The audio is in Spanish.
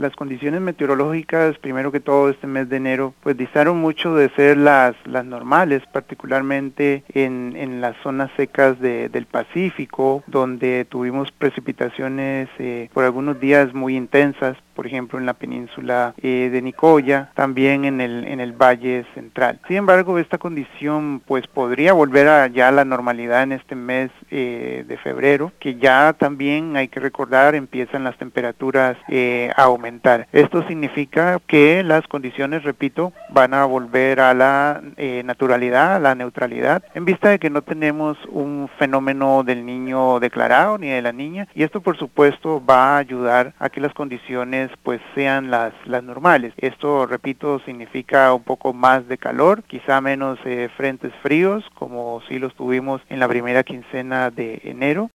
las condiciones meteorológicas, primero que todo este mes de enero, pues distaron mucho de ser las normales, particularmente en las zonas secas del Pacífico, donde tuvimos precipitaciones por algunos días muy intensas, por ejemplo en la península de Nicoya, también en el Valle Central. Sin embargo, esta condición pues podría volver a ya la normalidad en este mes de febrero, que ya también hay que recordar empiezan las temperaturas a aumentar. Esto significa que las condiciones, repito, van a volver a la naturalidad, a la neutralidad, en vista de que no tenemos un fenómeno del niño declarado ni de la niña, y esto por supuesto va a ayudar a que las condiciones pues sean las normales. Esto, repito, significa un poco más de calor, quizá menos frentes fríos, como sí los tuvimos en la primera quincena de enero,